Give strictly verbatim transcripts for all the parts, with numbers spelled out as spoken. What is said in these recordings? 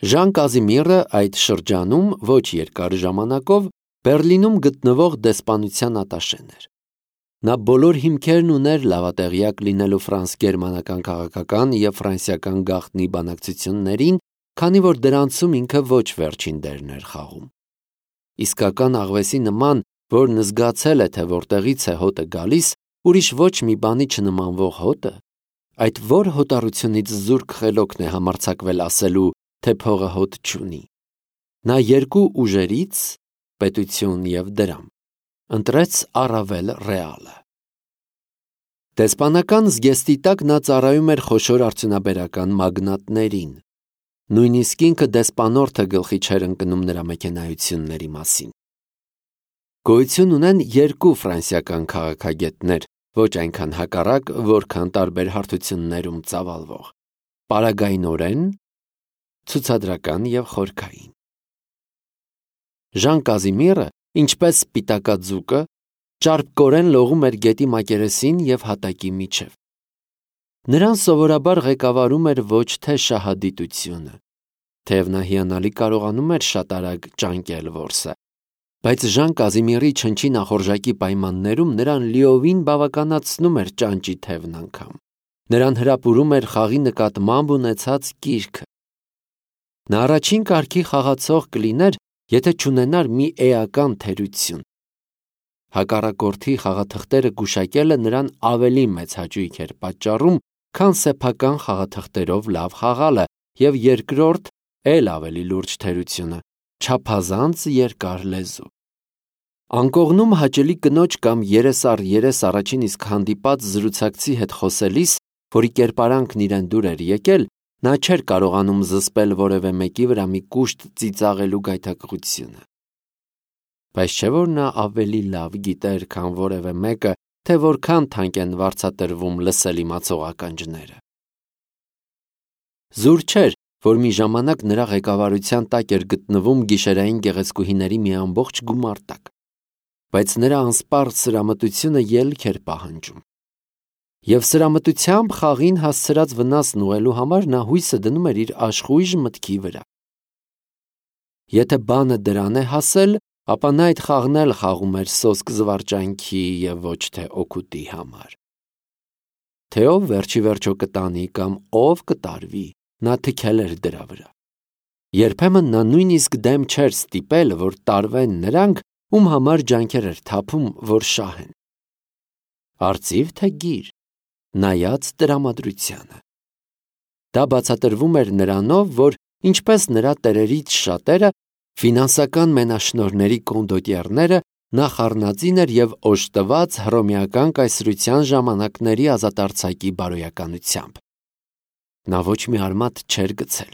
Ժան Կազիմիրը այդ շրջանում ոչ երկար ժամանակով Բերլինում գտնվող դեսպանության ատաշեն էր։ Նա բոլոր հիմքերն ուներ լավատեղյակ լինելու ֆրանս-գերմանական քաղաքական եւ ֆրանսիական գաղտնի բանակցություններին, քանի որ դրանցում ինքը ոչ վերջին դերն էր խաղում։ Իսկական աղվեսի նման, որն զգացել է, թե որտեղից է հոտը գալիս, ուրիշ ոչ մի բանի չնմանվող հոտը, այդ որ հոտառությունից զուրկ խելոքն է համարձակվել ասելու, թե փողը հոտ չունի։ Նա երկու ուժերից, պետություն եւ դրամ, ընտրեց առավել ռեալը։ Դեսպանական զգեստի տակ նա ծառայում էր խոշոր արդյունաբերական մագնատներին։ Նույնիսկ ինքը դեսպանորդը գլխի չէր ընկնում նրա մեքենայությունների մասին։ Գոյություն ունեն երկու ֆրանսիական քաղաքագետներ, ոչ այնքան հակառակ, որքան տարբեր հարթություններում ծավալվող՝ պարագայնորեն, ցուցադրական եւ խորքային։ Ժան Կազիմիրը, ինչպես սպիտակաձուկը, ճարպկորեն լողում էր գետի մակերեսին եւ հատակի միջև։ Նրան սովորաբար ղեկավարում էր ոչ թե շահադիտությունը, թեև նա հիանալի կարողանում էր շատ արագ ճանկել որսը, բայց Ժան Կազիմիրի չնչի նախորժակի պայմաններում նրան լիովին բավականացնում էր ճանճի թևն անգամ։ Նրան հրապուրում էր խաղի նկատմամբ ունեցած կիրքը։ Նա առաջին կարգի խաղացող կլիներ, եթե չունենար մի էական թերություն։ Հակառակորդի խաղաթղթերը գուշակելը նրան ավելի մեծ հաճույք էր պատճառում, քան սեփական խաղաթղթերով լավ խաղալը, եւ երկրորդ, էլ ավելի լուրջ թերությունը՝ չափազանց երկար լեզու։ Անկողնում հաճելի կնոջ կամ երես առ երես առաջին իսկ հանդիպած զրուցակցի հետ խոսելիս, որի կերպարանքն իրեն դուր էր եկել, նա չէր կարողանում զսպել որևէ մեկի վրա մի կուշտ ծիծաղելու գայթակղությունը։ Բայց չէ՞ որ նա ավելի լավ գիտեր, քան որևէ մեկը, թե որքան թանկ են վարձատրվում լսել իմացող ականջները։ Զուր չէր, որ մի ժամանակ նրա ղեկավարության տակ էր գտնվում գիշերային գեղեցկուհիների մի ամբողջ գումարտակ, բայց նրա անսպառ սրամտությունը ելք էր պահանջում։ Եվ սրամտությամբ խաղին հասցրած վնասն ուղղելու համար նա հույսը դնում էր իր աշխույժ մտքի վրա։ Եթե բանը դրան է հասել, ապա նա այդ խաղն էլ խաղում էր սոսկ զվարճանքի և ոչ թե օգուտի համար։ Թե ով վերջի վերջո կտանի կամ ով կտարվի, նա թքել էր դրա վրա։ Երբեմն նա նույնիսկ դեմ չէր ստիպել, որ տարվեն նրանք, ում համար ջանքեր էր թափում, որ շահեն։ Արծիվ թե գիր, նայած տրամադրությանը։ Դա բացատրվում էր նրանով, որ ինչպես նրա տերերից շատերը, ֆինանսական մենաշնորհների կոնդոտիերները, նա խառնածին էր և օժտված հռոմեական կայսրության ժամանակների ազատարձակի բարոյականությամբ։ Նա ոչ մի արմատ չէր գցել։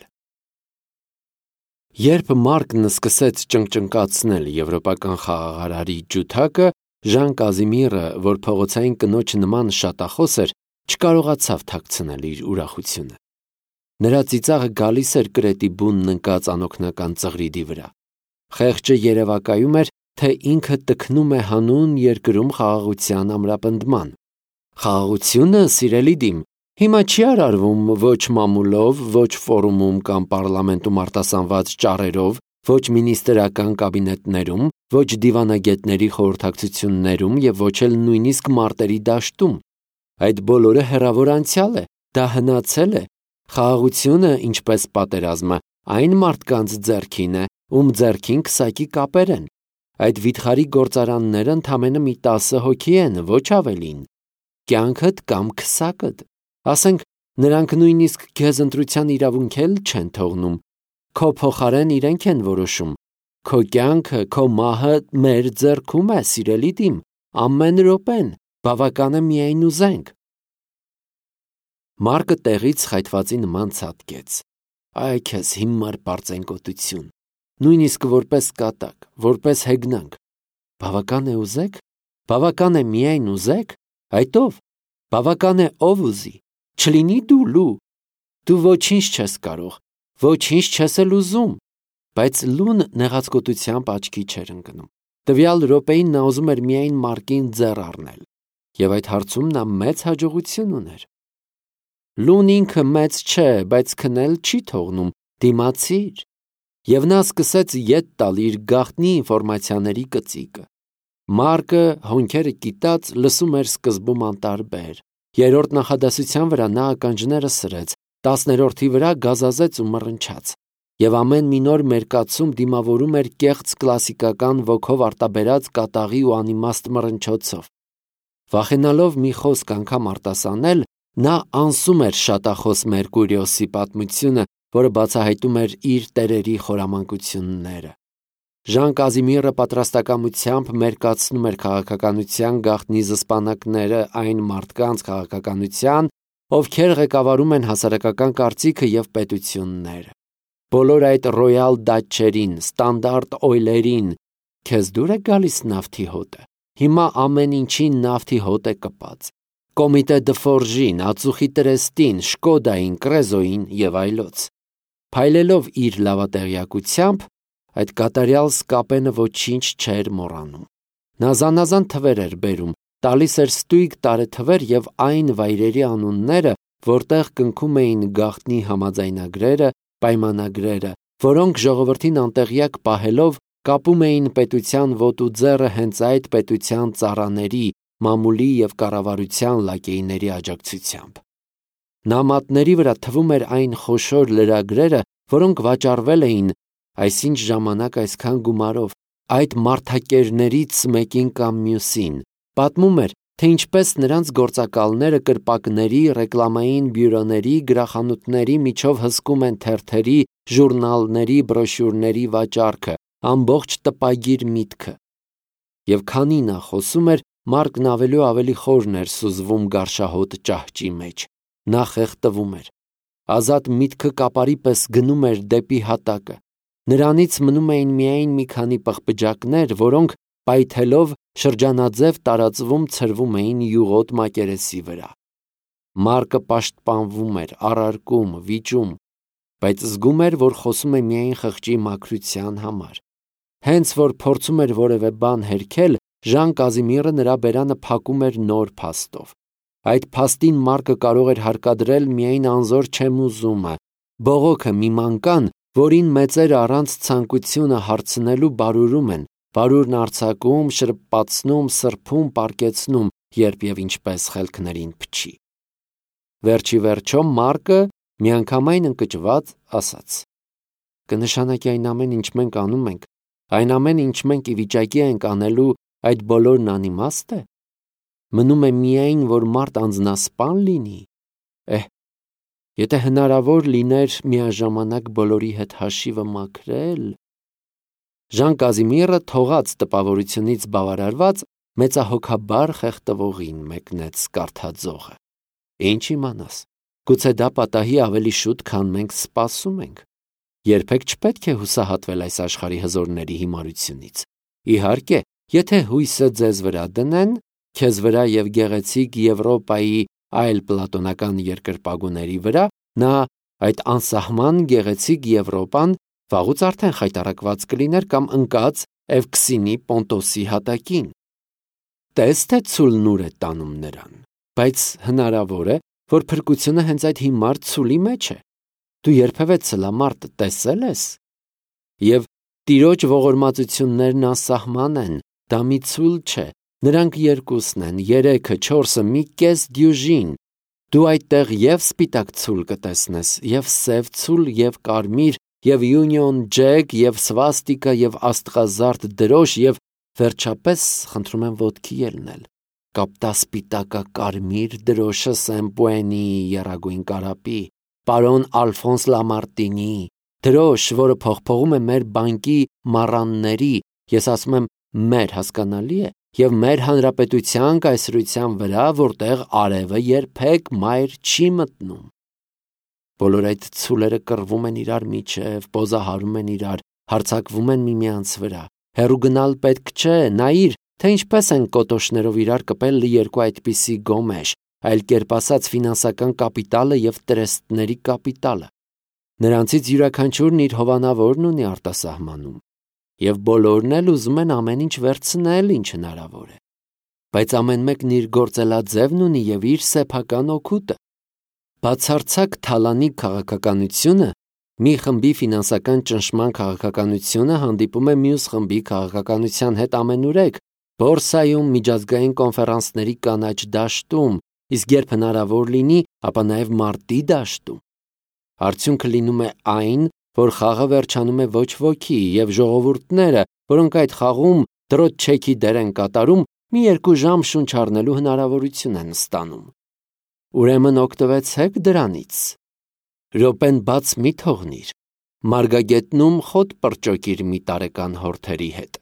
Երբ Մարկն սկսեց ճնճնկացնել եվրոպական խաղաղարարի ջութակը, Ժան Կազիմիրը, որ փողոցային կնոջ նման շատախոս էր, չկարողացավ թաքցնել իր ուրախությունը։ Նրա ծիծաղը գալիս էր կրետի բունն ընկած անօգնական ծղրիդի վրա։ Խեղճը երևակայում էր, թե ինքը տքնում է հանուն երկրում խաղաղության ամրապնդման։ Խաղաղությունը, սիրելի դիմ, հիմա չի արարվում ոչ մամուլով, ոչ ֆորումում կամ պարլամենտում արտասանված ճառերով, ոչ մինիստրական կաբինետներում, ոչ դիվանագետների խորհրդակցություններում և ոչ էլ նույնիսկ մարտերի դաշտում։ Այդ բոլորը հեռավոր անցյալ է, դա հնացել է։ Խաղաղությունը, ինչպես պատերազմը, այն մարդկանց ձեռքին է, ում ձեռքին քսակի կապեր են։ Այդ վիթխարի գործարանները ընդամենը մի տասը հոգի են, ոչ ավելին։ Կյանքդ կամ քսակդ։ Ասենք, նրանք նույնիսկ քեզ ընտրության իրավունք էլ չեն թողնում։ Քո փոխարեն իրենք են որոշում։ Քո կյանքը, քո մահը մեր ձեռքում է, սիրելի դիմ, ամեն րոպեն, բավական է միայն ուզենք։ Մարկը տեղից խայթվածի նման ցատկեց։ Այ քեզ հիմար պարծենկոտություն, նույնիսկ որպես կատակ, որպես հեգնանք։ Բավական է ուզեք, բավական է միայն ուզեք, այդ ով, բավական է ով ուզի, չլինի դու լու, դու ոչինչ չես կարող, ոչինչ չես էլ ուզում, բայց լուն նեղացկոտությամբ աչքի չէր ընկնում։ Տվյալ րոպեին նա ուզում էր միայն Մարկին ձեռ առնել, և այդ հարցում նա մեծ հաջողություն ուներ։ Լուն ինքը մեծ չէ, բայց քնել չի թողնում, Դիմացիր։ Եվ նա սկսեց ետ տալ իր գաղտնի ինֆորմացիաների կծիկը։ Մարկը հոնքերը կիտած լսում էր սկզբում անտարբեր։ Երրորդ նախադասության վրա նա ականջները սրեց, տասներորդի վրա գազազեց ու մռնչաց։ Եվ ամեն մի նոր մերկացում դիմավորում էր կեղծ կլասիկական ոգով արտաբերած կատաղի ու անիմաստ մռնչոցով։ Վախենալով մի խոսք անգամ արտասանել, նա անսում էր շատախոս Մերկուրիոսի պատմությունը, որը բացահայտում էր իր տերերի խորամանկությունները։ Ժան Կազիմիրը պատրաստակամությամբ մերկացնում էր քաղաքականության գաղտնի զսպանակները այն մարդկանց քաղաքականության, ովքեր ղեկավարում են հասարակական կարծիքը և պետությունները։ Բոլոր այդ ռոյալ դաչերին, ստանդարտ օյլերին, քեզ դուր է գալիս նավթի հոտը։ Հիմա ամեն ինչին նավթի հոտ է կպած։ Կոմիտե դը Ֆորժին, ածուխի տրեստին, Շկոդային, Կրեզոյին և այլոց։ Փայլելով իր լավատեղյակությամբ, այդ կատարյալ Սկապենը ոչինչ չէր մոռանում։ Նա զանազան թվեր էր բերում, տալիս էր ստույգ տարեթվեր և այն վայրերի անունները, որտեղ կնքում էին գաղտնի համաձայնագրերը, պայմանագրերը, որոնք ժողովրդին անտեղյակ պահելով կապում էին պետության ոտու ձեռը հենց այդ պետության ծառաների, մամուլի և կառավարության լակեյների աջակցությամբ։ Նամատների վրա թվում էր այն խոշոր լրագրերը, որոնք վաճառվել էին այսինչ ժամանակ այսքան գումարով, այդ մարդակերներից մեկին կամ մյուսին, պատմում էր, թե ինչպես նրանց գործակալները կրպակների, ռեկլամային բյուրոների, գրախանութների միջով հսկում են թերթերի, ժուրնալների, բրոշյուրների վաճառքը, ամբողջ տպագիր միտքը։ Եվ քանի նա խոսում էր, Մարկն ավելի ու ավելի խորն էր սուզվում գարշահոտ ճահճի մեջ։ Նա խեղդվում էր։ Ազատ միտքը կապարի պես գնում էր դեպի հատակը։ Նրանից մնում էին միայն մի քանի պղպջակներ, որոնք պայթելով շրջանաձև տարածվում ցրվում էին յուղոտ մակերեսի վրա։ Մարկը պաշտպանվում էր, առարկում, վիճում, բայց զգում էր, որ խոսում է միայն խղճի մաքրության համար։ Հենց որ փորձում էր որևէ բան հերքել, Ժան Կազիմիրը նրա բերանը փակում էր նոր փաստով։ Այդ փաստին Մարկը կարող էր հարկադրել միայն անզոր չեմուզումը, բողոքը մի մանկան, որին մեծերը առանց ցանկությունը հարցնելու բարուրում են, բարուրն արձակում, շրպացնում, սրբում, պառկեցնում, երբ և ինչպես խելքներին փչի։ Վերջի վերջո Մարկը միանգամայն ընկճված ասաց. կնշանակի այն ամեն ինչ մենք անում ենք, այն ամեն ինչ մենք ի վիճակի ենք անելու, այդ բոլորն անիմաստ է։ Մնում է միայն, որ մարդ անձնասպան լինի։ Էհ, եթե հնարավոր լիներ միաժամանակ բոլորի հետ հաշիվը մաքրել։ Ժան Կազիմիրը թողած տպավորությունից բավարարված մեծահոգաբար խեղդվողին մեկնեց կարդաձողը։ Ինչ իմանաս, գուցե դա պատահի ավելի շուտ, քան մենք սպասում ենք։ Երբեք չպետք է հուսահատվել այս աշխարհի հզորների հիմարությունից։ Իհարկե, եթե հույսը ձեզ վրա դնեն, քեզ վրա և գեղեցիկ Եվրոպայի այլ պլատոնական երկրպագուների վրա, նա այդ անսահման գեղեցիկ Եվրոպան վաղուց արդեն խայտառակված կլիներ կամ ընկած Էվքսինի Պոնտոսի հատակին։ Տես թե ցուլն ուր է տանում նրան, բայց հնարավոր է, որ փրկությունը հենց այդ հիմար ցուլի մեջ է։ Դու երբևէ ցլամարդ տեսել ես։ Եվ տիրոջ ողորմածություններն անսահման են, դա մի ցուլ չէ, նրանք երկուսն են, երեքը, չորսը, մի կես դյուժին։ Դու այդտեղ և սպիտակ ցուլ կտեսնես, և սև ցուլ, և կարմիր, և Union Jack, և սվաստիկա, և աստղազարդ դրոշ, և վերջապես, խնդրում եմ ոտքի ելնել, կապտասպիտակա կարմիր դրոշը Սեմպուենի եռագույն կարապի, պարոն Ալֆոնս Լամարտինի, դրոշ, որը փողփողում է մեր բանկի մառանների, ես ասում եմ մեր, հասկանալի է, և մեր հանրապետության կայսրության վրա, որտեղ արևը երբեք մայր չի մտնում։ Բոլոր այդ ցուլերը կռվում են իրար միջև, պոզահարում են իրար, հարձակվում են միմյանց վրա։ Հեռու գնալ պետք չէ, նայիր, թե ինչպես են կոտոշներով իրար կպել երկու այդպիսի գոմեշ, այլ կերպ ասած ֆինանսական կապիտալը և տրեստների կապիտալը։ Նրանցից յուրաքանչյուրն իր հովանավորն ունի արտասահմանում, և բոլորն էլ ուզում են ամեն ինչ վերցնել, ինչ հնարավոր է։ Բայց ամեն մեկն իր գործելաձևն ունի և իր սեփական օգուտը։ Բացարձակ թալանի քաղաքականությունը Մի խմբի ֆինանսական ճնշման քաղաքականությունը հանդիպում է մյուս խմբի քաղաքականության հետ ամենուրեք, բորսայում, միջազգային կոնֆերանսների կանաչ դաշտում, իսկ երբ հնարավոր լինի, ապա նաև մարտի դաշտում։ Արդյունքը լինում է այն, որ խաղը վերջանում է ոչ ոքի, եւ ժողովուրդները, որոնք այդ խաղում դրոտ-չեքի դեր են կատարում, մի երկու ժամ շունչ առնելու հնարավորություն են ստանում։ Ուրեմն օգտվեցեք դրանից։ Րոպեն բաց մի թողնիր, մարգագետնում խոտ պրճոկիր մի տարեկան հորթերի հետ։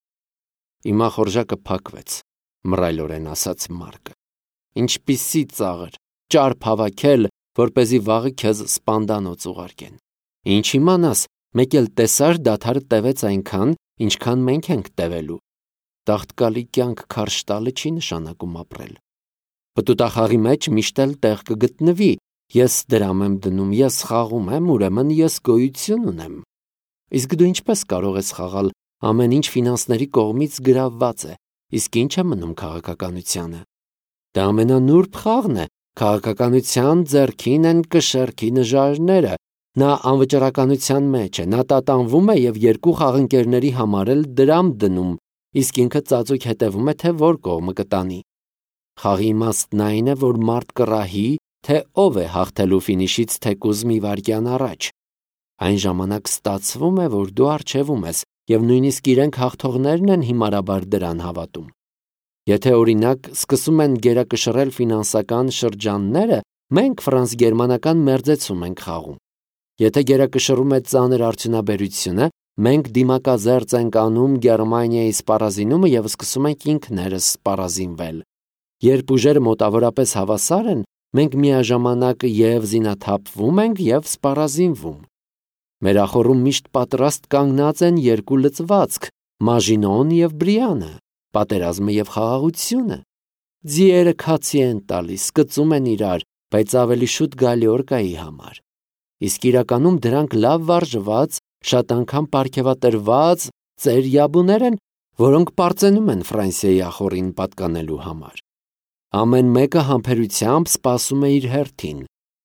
Հիմա խորժակը փակվեց, մռայլորեն ասաց Մարկը։ Ինչպիսի ծաղր, ճարփ հավաքել, որպեսզի վաղը քեզ սպանդանոց ուղարկեն։ Ինչ իմանաս, մեկ էլ տեսար դադարը տևեց այնքան, ինչքան մենք ենք տևելու։ Տաղտկալի կյանք քարշ տալը չի նշանակում ապրել։ Պտուտախաղի մեջ միշտ էլ տեղ կգտնվի, ես դրամ եմ դնում, ես խաղում եմ, ուրեմն ես գոյություն ունեմ։ Իսկ դու ինչպես կարող ես խաղալ, ամեն ինչ ֆինանսների կողմից գրավված է, իսկ ինչ է մնում քաղաքականությանը։ Դա ամենանուրբ խաղն է, քաղաքականության ձեռքին են կշեռքի նժարները, նա անվճռականության մեջ է, նա տատանվում է և երկու խաղընկերների համար էլ դրամ դնում, իսկ ինքը ծածուկ հետևում է, թե որ կողմը կտանի։ Խաղի իմաստն այն է, որ մարդ կռահի, թե ով է հաղթելու ֆինիշից թեկուզ մի վայրկյան առաջ։ Այն ժամանակ ստացվում է, որ դու առջևում ես, և նույնիսկ իրենք հաղթողներն են հիմարաբար դրան հավատում։ Եթե օրինակ սկսում են գերակշռել ֆինանսական շրջանները, մենք ֆրանս-գերմանական մերձեցում ենք խաղում։ Եթե գերակշռում է ծանր արդյունաբերությունը, մենք դիմակազերծ ենք անում Գերմանիայի սպառազինումը և սկսում ենք ինքներս սպառազինվել։ Երբ ուժերը մոտավորապես հավասար են, մենք միաժամանակ և զինաթափվում ենք, և սպառազինվում։ Մեր ախոռում միշտ պատրաստ կանգնած են երկու լծվածք՝ Մաժինոն և Բրիանը, պատերազմը և խաղաղությունը։ Ձիերը քացի են տալիս, կծում են իրար, բայց ավելի շուտ գալի օրկայի համար։ Իսկ իրականում դրանք լավ վարժված, շատ անգամ պարգևատրված ծեր յաբուներ են, որոնք պարծենում են Ֆրանսիայի ախոռին պատկանելու համար։ Ամեն մեկը համբերությամբ սպասում է իր հերթին։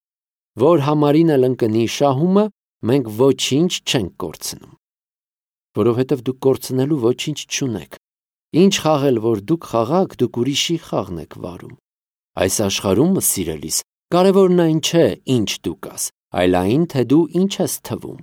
Որ համարին էլ ընկնի շահումը, մենք ոչինչ չենք կորցնում։ Որովհետև դուք կորցնելու ոչինչ չունեք։ Ինչ խաղել, որ դուք խաղաք, դուք ուրիշի խաղն եք վարում։ Այս աշխարհում, սիրելիս, կարևորն այն չէ, ինչ դու կաս, այլ այն, թե դու ինչ ես թվում։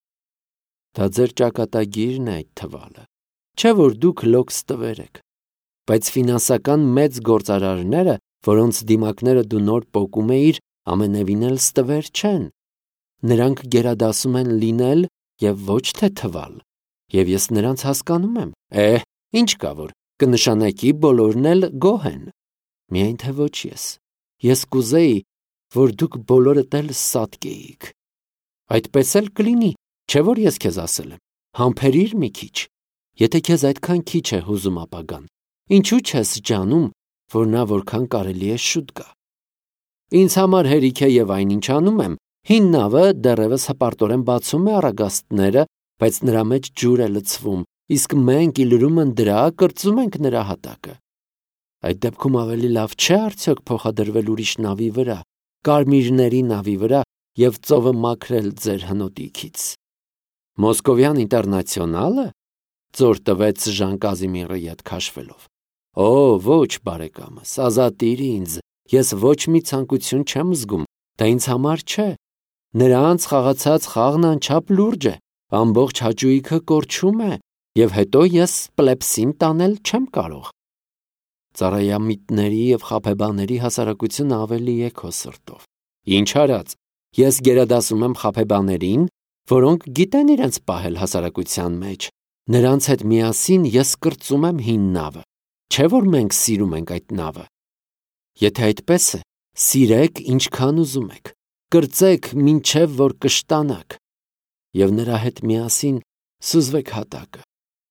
Դա ձեր ճակատագիրն է այդ թվալը, չէ որ դուք լոքս տվեր եք։ Բայց ֆինանսական մեծ գործարարները, որոնց դիմակները դու նոր պոկում էիր, ամենևին էլ ստվեր չեն։ Նրանք գերադասում են լինել և ոչ թե թվալ, և ես նրանց հասկանում եմ։ Է, ինչ կա որ, կնշանակի բոլորն էլ գոհ են։ Միայն թե ոչ ես։ Ես կուզեի, որ դուք բոլորդ էլ սատկեիք։ Այդպես էլ կլինի, չէ որ ես քեզ ասել եմ, համբերիր մի քիչ։ Եթե քեզ այդքան քիչ է հուզում ապագան, ինչու չես ջանում, որ նա որքան կարելի է շուտ գա։ Ինձ համար հերիք է և այնինչ անում եմ, հին նավը դեռևս հպարտորեն բացում է առագաստները, բայց նրա մեջ ջուր է լցվում, իսկ մենք իլրումն դրա կրծում ենք նրա հատակը։ Այդ դեպքում ավելի լավ չէ արդյոք փոխադրվել ուրիշ նավի վրա, կարմիրների նավի վրա և ծովը մաքրել ձեր հնոտիքից։ Մոսկովյան ինտերնացիոնա՞լը, ծոր տվեց Ժան Կազիմիրը ետ քաշվելով։ Օ, ոչ, բարեկամս, ազատիր ինձ, ես ոչ մի ցանկություն չեմ զգում, դա ինձ համար չէ։ Նրանց խաղացած խաղն անչափ լուրջ է, ամբողջ հաճույքը կորչում է, և հետո ես պլեպսին տանել չեմ կարող։ Ծառայամիտների և խաբեբաների հասարակությունը ավելի է քո սրտով։ Ինչ արած, ես գերադասում եմ խաբեբաներին, որոնք գիտեն իրենց պահել հասարակության մեջ։ Նրանց հետ միասին ես կրծում եմ հին նավը, չէ որ մենք սիրում ենք այդ նավը։ Եթե այդպես է, սիրեք ինչքան ուզում եք, կրծեք մինչև որ կշտանաք, և նրա հետ միասին սուզվեք հատակը։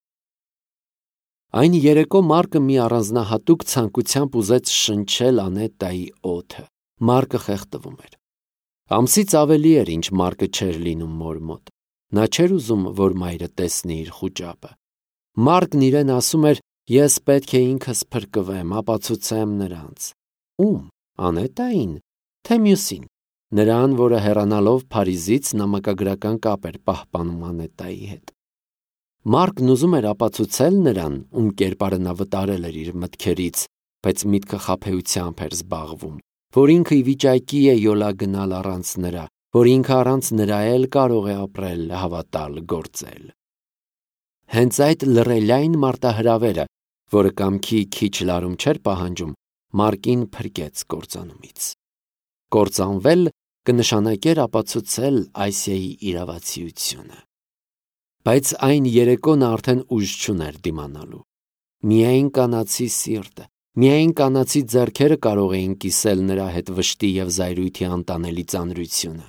Այն երեկո Մարկը մի առանձնահատուկ ցանկությամբ ուզեց շնչել Անետայի օդը։ Մարկը խեղդվում էր։ Ամսից ավելի էր, ինչ Մարկը չէր լինում մոր մոտ։ Նա չէր ուզում, որ մայրը տեսնի իր խուճապը։ Մարկն իրեն ասում էր, ես պետք է ինքս փրկվեմ, ապացուցեմ նրանց։ Ում, Անետային, թե մյուսին։ նրան, որը հեռանալով Փարիզից նամակագրական կապ էր պահպանում Անետայի հետ։ Մարկն ուզում էր ապացուցել նրան, ում կերպարը նա վտարել էր իր մտքերից, բայց միտքը խաբեությամբ էր զբաղվում, որ ինքը ի վիճակի է յոլա գնալ առանց նրա, որ ինքը առանց նրա էլ կարող է ապրել, հավատալ, գործել։ Հենց այդ լռելային մարտահրավերը, որը կամքի քիչ լարում չէր պահանջում, Մարկին փրկեց կործանումից։ Կործանվել կնշանակեր ապացուցել Ասիայի իրավացիությունը։ Բայց այն երեկոն արդեն ուժ չուներ դիմանալու։ Միայն կանացի սիրտը, միայն կանացի ձեռքերը կարող էին կիսել նրա հետ վշտի և զայրույթի անտանելի ծանրությունը։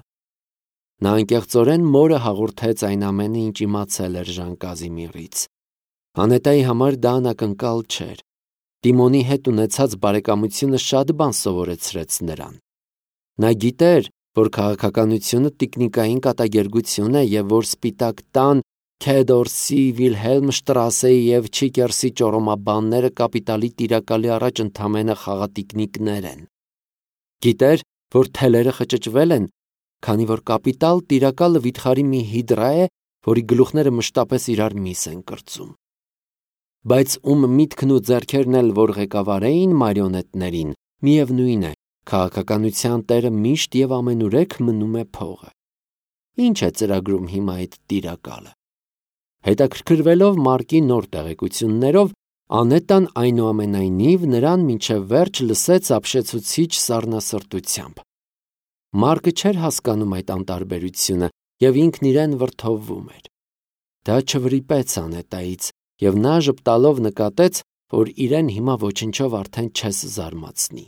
Նա անկեղծորեն մորը հաղորդեց այն ամենը, ինչ իմացել էր Ժան Կազիմիրից։ Անետայի համար դա անակնկալ չէր։ Տիմոնի հետ ունեցած բարեկամությունը շատ բան սովորեցրեց նրան։ Նա գիտեր, որ քաղաքականությունը տիկնիկային կատակերգություն է և որ Սպիտակ տան, Քեդորսի, Վիլհելմշտրասեի և Չիկերսի ճոռոմաբանները կապիտալի տիրակալի առաջ ընդամենը խաղատիկնիկներ են։ Գիտեր, որ թելերը խճճվել են, քանի որ կապիտալ տիրակալը վիթխարի մի հիդրա է, որի գլուխները մշտապես իրար միս են կրծում։ Բայց ում միտքն ու ձեռքերն էլ որ ղեկավարեին մարիոնետներին, միևնույն է, քաղաքականության տերը միշտ և ամենուրեք մնում է փողը։ Ինչ է ծրագրում հիմա այդ տիրակալը։ Հետաքրքրվելով Մարկի նոր տեղեկություններով, Անետան այնուամենայնիվ նրան մինչև վերջ լսեց ապշեցուցիչ սառնասրտությամբ։ Մարկը չէր հասկանում այդ անտարբերությունը և ինքն իրեն վրդովվում էր։ Դա չվրիպեց Անետայից, և նա ժպտալով նկատեց, որ իրեն հիմա ոչնչով արդեն չես զարմացնի։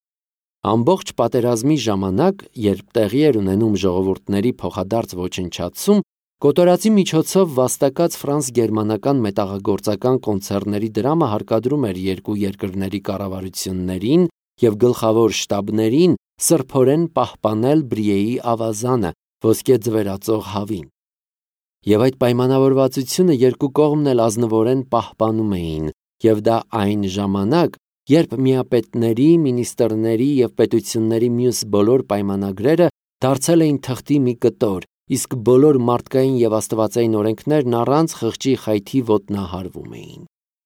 Ամբողջ պատերազմի ժամանակ, երբ տեղի էր ունենում ժողովուրդների փոխադարձ ոչնչացում, կոտորածի միջոցով վաստակած ֆրանս-գերմանական մետաղագործական կոնցեռների դրամը հարկադրում էր երկու երկրների կառավարություններին և գլխավոր շտաբներին սրբորեն պահպանել Բրիեի ավազանը, ոսկե ձվերածող հավին։ Եվ այդ պայմանավորվածությունը երկու կողմն էլ ազնվորեն պահպանում էին, և դա այն ժամանակ, երբ միապետների, մինիստրների և պետությունների մյուս բոլոր պայմանագրերը դարձել էին թղթի մի կտոր, իսկ բոլոր մարդկային և աստվածային օրենքներն առանց խղճի խայթի ոտնահարվում էին։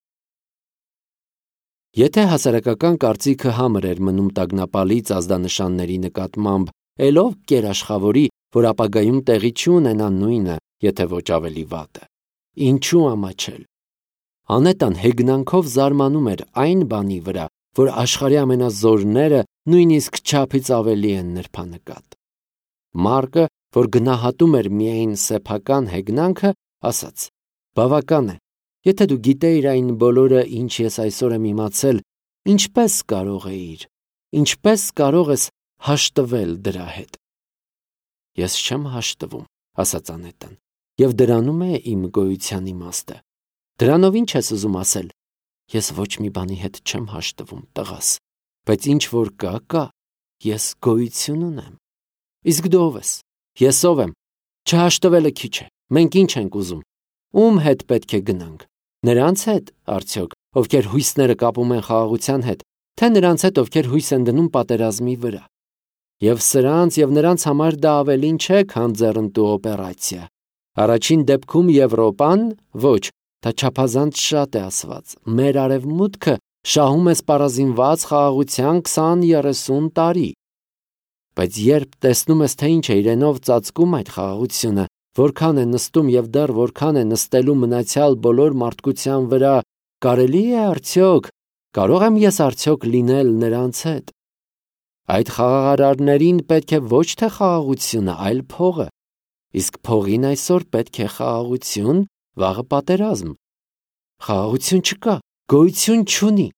Եթե հասարակական կարծիքը համր էր մնում տագնապալից ազդանշանների նկատմամբ, էլ ով կերաշխավորի, որ ապագայում տեղի չունենա նույնը, եթե ոչ ավելի վատը։ Ինչու ամաչել։ Անետան հեգնանքով զարմանում էր այն բանի վրա, որ աշխարհի ամենազորները նույնիսկ չափից ավելի են նրբանկատ։ Մարկը, որ գնահատում էր միայն սեփական հեգնանքը, ասաց. «Բավական է, եթե դու գիտեիր այն բոլորը, ինչ ես այսօր եմ իմացել, ինչպե՞ս կարող էիր, ինչպե՞ս կարող ես հաշտվել դրա հետ»։ «Ես չեմ հաշտվում», ասաց Անետան, «և դրանում է իմ գոյության իմաստը»։ «Դրանով ի՞նչ ես ուզում ասել»։ «Ես ոչ մի բանի հետ չեմ հաշտվում, տղաս, բայց ինչ որ կա, կա, ես գոյություն ունեմ»։ «Իսկ դու ով ես»։ «Ես ով եմ։ Չհաշտվելը քիչ է, մենք ինչ ենք ուզում։ Ում հետ պետք է գնանք։ Նրանց հետ, արդյոք, ովքեր հույսները կապում են խաղաղության հետ, թե նրանց հետ, ովքեր հույս են դնում պատերազմի վրա։ Եվ սրանց և նրանց համար դա ավելին չէ, քան ձեռնտու օպերացիա։ Առաջին դեպքում Եվրոպան, ոչ, դա չափազանց շատ է ասված, մեր արևմուտքը շահում է սպառազինված խաղաղության քսան-երեսուն տարի։ Բայց երբ տեսնում ես, թե ինչ է իրենով ծածկում այդ խաղաղությունը, որքան է նստում և դեռ որքան է նստելու մնացյալ բոլոր մարդկության վրա, կարելի է արդյոք, կարող եմ ես արդյոք լինել նրանց հետ։ Այդ խաղաղարարներին պետք է ոչ թե խաղաղությունը, այլ փողը, իսկ փողին այսօր պետք է խաղաղություն, վաղը պատերազմ։ Խաղաղություն չկա, գոյություն չունի։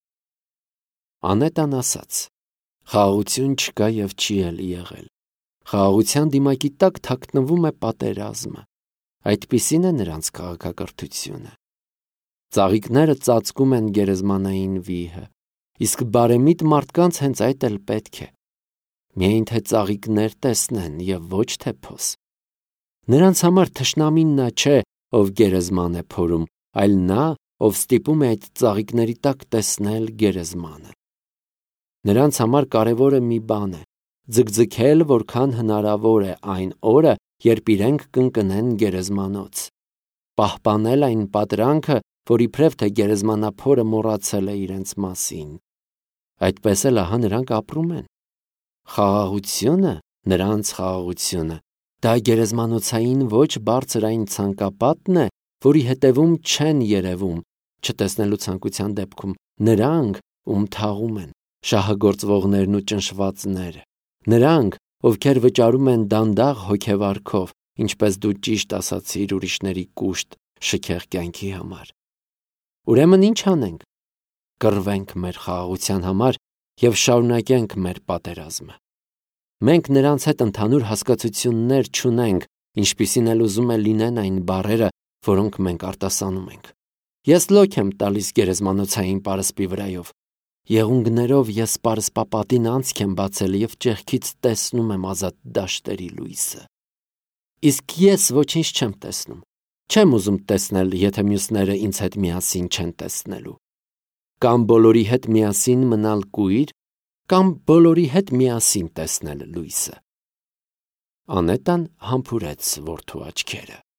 Անետան ասաց. «Խաղաղություն չկա և չի էլ եղել։ Խաղաղության դիմակի տակ թաքնվում է պատերազմը։ Այդպիսին է նրանց քաղաքակրթությունը։ Ծաղիկները ծածկում են գերեզմանային վիհը, իսկ բարեմիտ մարդկանց հենց այդ էլ պետք է։ Միայն թե ծաղիկներ տեսնեն և ոչ թե փոս։ Նրանց համար թշնամին նա չէ, ով գերեզման է փորում, այլ նա, ով ստիպում է այդ ծաղիկների տակ տեսնել գերեզմանը։ Նրանց համար կարևորը մի բան է, ձգձգել, որքան հնարավոր է այն օրը, երբ իրենք կընկնեն գերեզմանոց, պահպանել այն պատրանքը, որ իբրև թե գերեզմանափորը մոռացել է իրենց մասին։ Այդպես էլ ահա նրանք ապրում են։ Խաղաղությունը, նրանց խաղաղությունը, դա գերեզմանոցային ոչ բարձր այն ցանկապատն է, որի հետևում չեն երևում, չտեսնելու ցանկության դեպքում նրանք, ում թաղում են շահագործվողներն ու ճնշվածները, նրանք, ովքեր վճարում են դանդաղ հոգեվարքով, ինչպես դու ճիշտ ասացիր, ուրիշների կուշտ շքեղ կյանքի համար։ Ուրեմն ինչ անենք։ Կռվենք մեր խաղաղության համար և շարունակենք մեր պատերազմը։ Մենք նրանց հետ ընդհանուր հասկացություններ չունենք, ինչպիսին էլ ուզում է լինեն այն բառերը, որոնք մենք արտասանում ենք։ Ես լոք եմ տալիս գերեզմանոցային պարսպի վրայով։ Եղունգներով ես պարսպապատին անցք եմ բացել և ճեղքից տեսնում եմ ազատ դաշտերի լույսը։ Իսկ ես ոչինչ չեմ տեսնում։ Չեմ ուզում տեսնել, եթե մյուսները ինձ հետ միասին չեն տեսնելու։ Կամ բոլորի հետ միասին մնալ կույր, կամ բոլորի հետ միասին տեսնել լույսը։ Անետան համբուրեց որդու աչքերը։